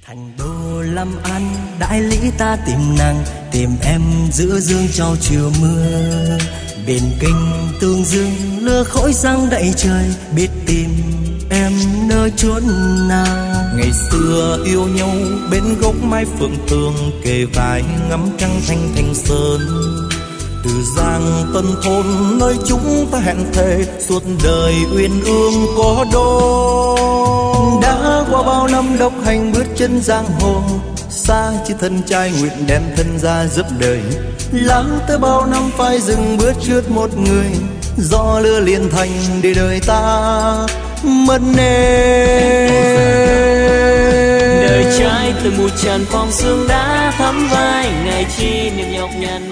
Thành đô làm ăn đại lý ta tìm nàng, tìm em giữa dương trao chiều mưa. Bên kinh tương dương lửa khói giăng đầy trời, biết tìm em nơi chốn nào. Ngày xưa yêu nhau bên gốc mái phượng tường, kề vai ngắm trăng thanh thanh sơn. Từ Giang Tân thôn nơi chúng ta hẹn thề, suốt đời uyên ương có đôi. Đã qua bao năm độc hành bước chân giang hồ, xa chứ thân trai nguyện đem thân ra giúp đời. Lắng tới bao năm phải dừng bước trước một người, do lửa liền thành để đời ta mất nên. Đời trai từ một tràn phong sương đã thấm vai, ngày chi niềm nhọc nhằn